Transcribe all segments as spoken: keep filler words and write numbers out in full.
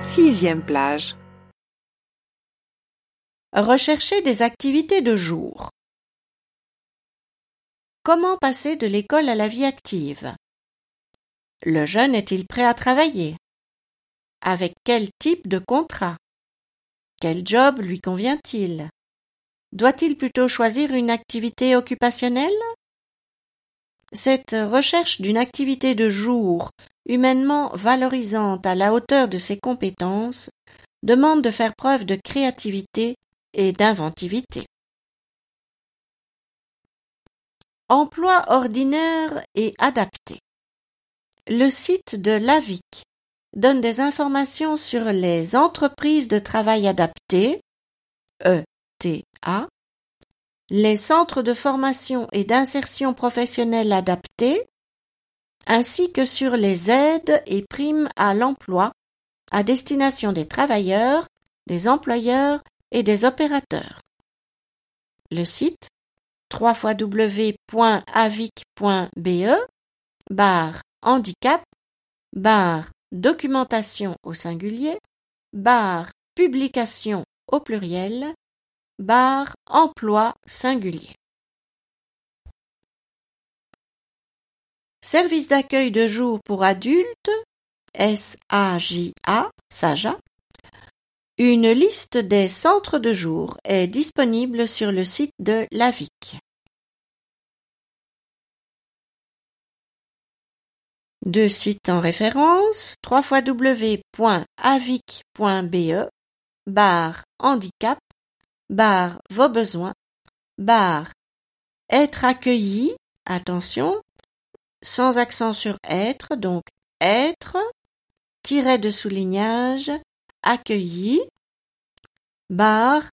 Sixième plage. Rechercher des activités de jour. Comment passer de l'école à la vie active? Le jeune est-il prêt à travailler? Avec quel type de contrat? Quel job lui convient-il? Doit-il plutôt choisir une activité occupationnelle? Cette recherche d'une activité de jour humainement valorisante à la hauteur de ses compétences demande de faire preuve de créativité et d'inventivité. Emploi ordinaire et adapté. Le site de l'A V I C donne des informations sur les entreprises de travail adapté, E T A, les centres de formation et d'insertion professionnelle adaptés, ainsi que sur les aides et primes à l'emploi à destination des travailleurs, des employeurs et des opérateurs. Le site w w w point avic point b e barre handicap barre documentation au singulier barre publication au pluriel barre emploi singulier. Service d'accueil de jour pour adultes, S A J A, SAJA. Une liste des centres de jour est disponible sur le site de l'A V I C. Deux sites en référence, w w w point avic point b e barre handicap barre vos besoins barre être accueilli, attention, sans accent sur être, donc être, tiret de soulignage, accueilli, barre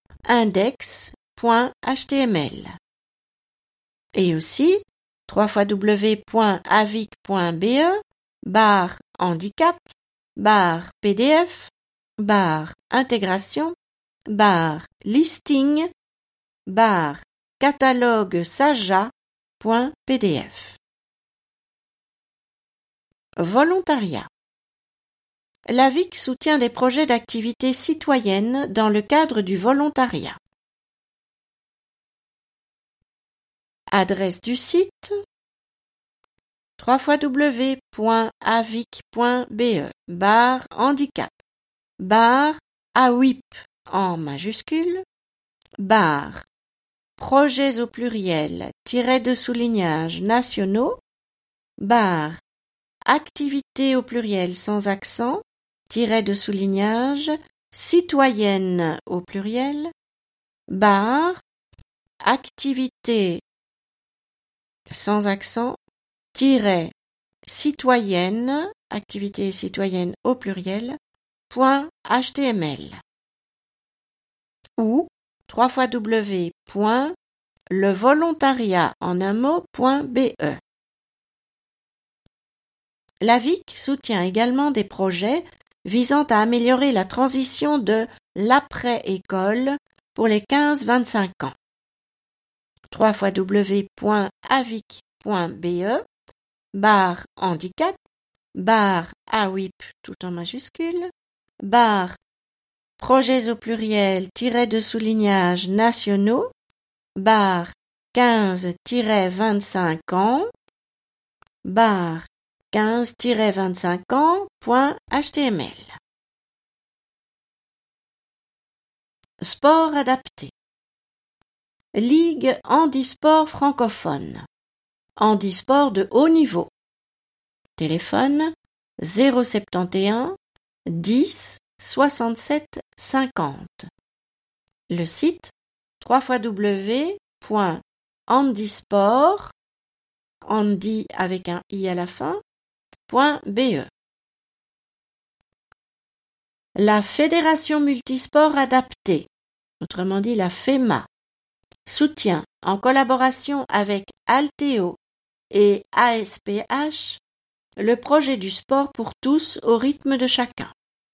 index.html. Et aussi w w w point avic point b e barre handicap barre p d f barre intégration barre listing barre catalogue saja.pdf. Volontariat. L'A V I C soutient des projets d'activités citoyennes dans le cadre du volontariat. Adresse du site w w w point avic point b e barre handicap barre A W I P en majuscule barre projets au pluriel tiret de soulignage nationaux barre activités au pluriel sans accent tiret de soulignage citoyenne au pluriel barre activité sans accent tiret citoyenne activité citoyenne au pluriel point html ou w w w point le volontariat en un mot point b e. L'A V I C soutient également des projets visant à améliorer la transition de l'après-école pour les quinze vingt-cinq ans. w w w point avic point b e barre handicap barre A W I P tout en majuscule barre projets au pluriel tiret de soulignage nationaux barre quinze vingt-cinq ans barre quinze vingt-cinq ans point html. Sport adapté. Ligue handisport francophone. Handisport de haut niveau. Téléphone zéro sept un dix soixante-sept cinquante. Le site w w w point handisport handi avec un i à la fin .be. La Fédération multisport adaptée, autrement dit la FEMA, soutient en collaboration avec Altéo et A S P H le projet du sport pour tous au rythme de chacun.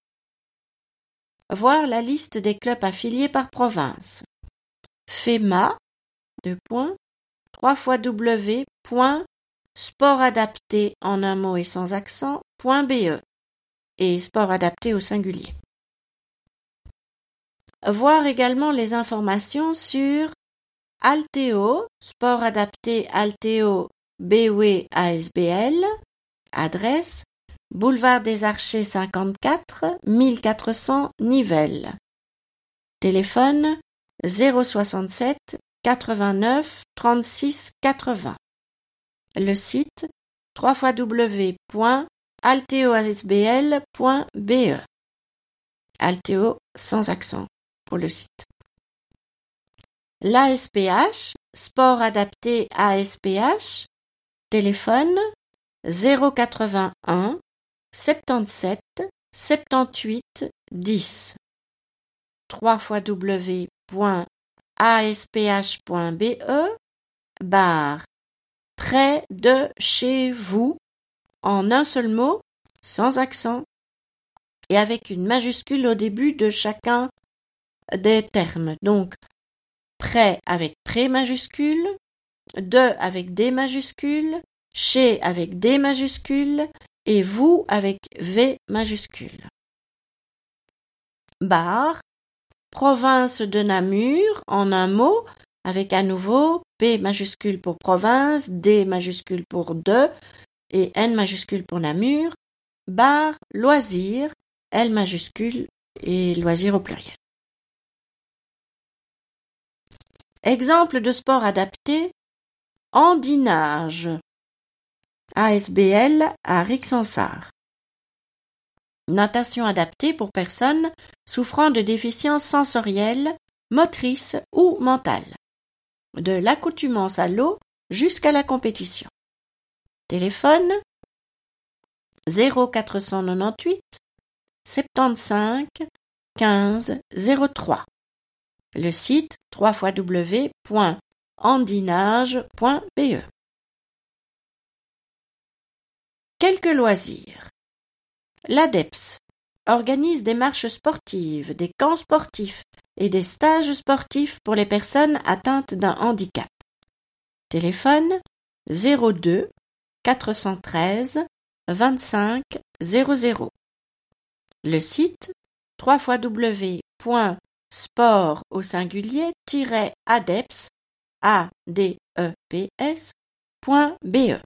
Voir la liste des clubs affiliés par province. FEMA, deux points, w w w point sport adapté en un mot et sans accent, .be et sport adapté au singulier. voir également les informations sur Altéo, sport adapté Altéo B W A S B L, adresse Boulevard des Archers cinquante-quatre, mille quatre cents Nivelles. Téléphone zéro soixante-sept quatre-vingt-neuf trente-six quatre-vingts. Le site w w w point alteo a s b l point b e. Altéo sans accent pour le site. L'A S P H, sport adapté A S P H, téléphone zéro quatre-vingt-un soixante-dix-sept soixante-dix-huit dix. w w w point a s p h point b e barre près de chez vous en un seul mot, sans accent et avec une majuscule au début de chacun des termes. Donc, près avec pré majuscule, de avec des majuscules, chez avec des majuscules et vous avec V majuscule. Barre, province de Namur en un mot, avec à nouveau P majuscule pour province, D majuscule pour de et N majuscule pour Namur, barre, loisir, L majuscule et loisir au pluriel. Exemple de sport adapté, andinage, A S B L à Rixensart. Natation adaptée pour personnes souffrant de déficiences sensorielles, motrices ou mentales. De l'accoutumance à l'eau jusqu'à la compétition. Téléphone zéro quatre cent quatre-vingt-huit soixante-quinze quinze zéro trois. Le site w w w point andinage point b e. Quelques loisirs. L'A D E P S organise des marches sportives, des camps sportifs et des stages sportifs pour les personnes atteintes d'un handicap. Téléphone zéro deux quatre cent treize vingt-cinq zéro zéro. Le site w w w point sport au singulier adeps a d e p s point b e.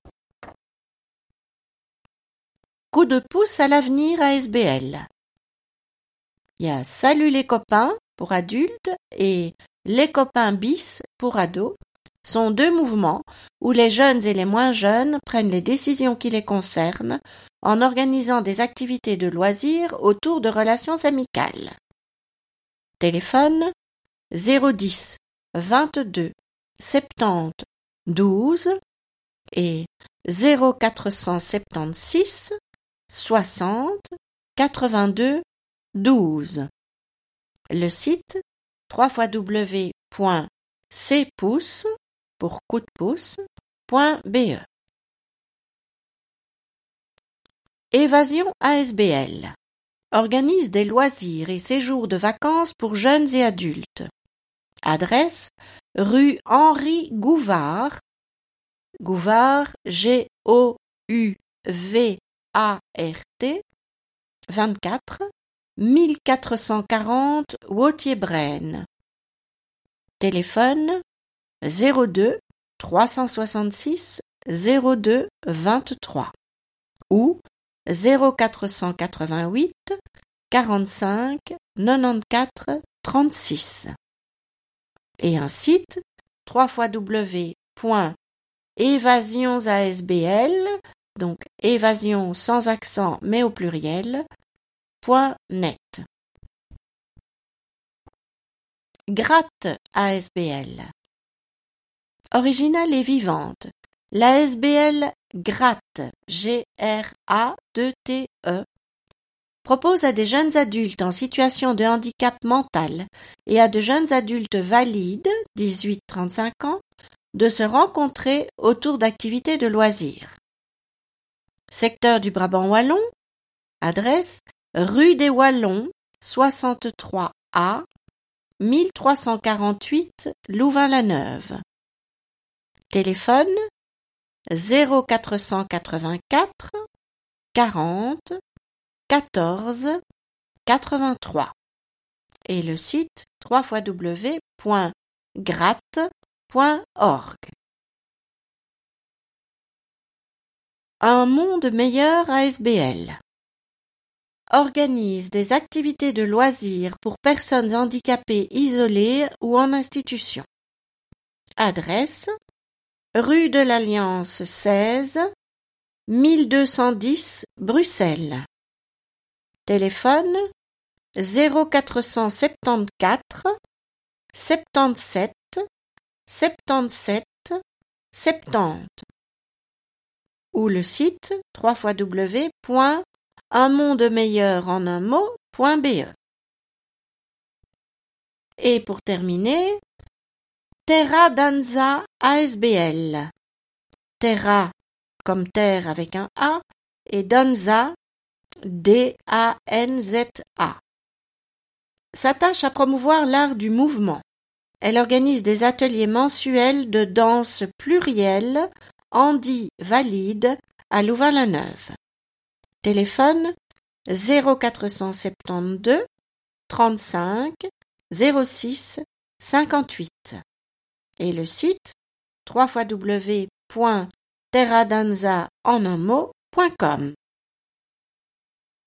Coup de pouce à l'avenir A S B L. Il y a Salut les copains pour adultes et Les copains bis pour ados, sont deux mouvements où les jeunes et les moins jeunes prennent les décisions qui les concernent en organisant des activités de loisirs autour de relations amicales. Téléphone zéro dix vingt-deux soixante-dix douze et zéro quatre cent soixante-seize soixante quatre-vingt-deux douze. Le site w w w point cpouce pour coup de pouce point b e. Évasion A S B L organise des loisirs et séjours de vacances pour jeunes et adultes. Adresse rue Henri Gouvard, Gouvard G O U V A R T, vingt-quatre, mille quatre cent quarante Wautier-Braine. Téléphone zéro deux trois cent soixante-six zéro deux vingt-trois ou zéro quatre cent quatre-vingt-huit quarante-cinq quatre-vingt-quatorze trente-six. Et un site w w w point évasions A S B L, donc évasion sans accent mais au pluriel, point net. Gratte A S B L. Originale et vivante, l'A S B L Gratte, G R A deux T E, propose à des jeunes adultes en situation de handicap mental et à de jeunes adultes valides, dix-huit à trente-cinq ans, de se rencontrer autour d'activités de loisirs. Secteur du Brabant Wallon, adresse rue des Wallons, soixante-trois A, mille trois cent quarante-huit Louvain-la-Neuve. Téléphone zéro quatre cent quatre-vingt-quatre quarante quatorze quatre-vingt-trois et le site w w w point gratte point org. Un monde meilleur A S B L organise des activités de loisirs pour personnes handicapées isolées ou en institution. Adresse: rue de l'Alliance seize, mille deux cent dix Bruxelles. Téléphone: zéro quatre cent soixante-quatorze soixante-dix-sept soixante-dix-sept soixante-dix ou le site w w w point un monde meilleur en un mot point b e. Et pour terminer, Terra Danza A S B L. Terra comme terre avec un A et Danza D A N Z A. S'attache à promouvoir l'art du mouvement. Elle organise des ateliers mensuels de danse plurielle handi-valide à Louvain-la-Neuve. Téléphone: zéro quatre cent soixante-douze trente-cinq zéro six cinquante-huit et le site w w w point terradanza en un mot point com.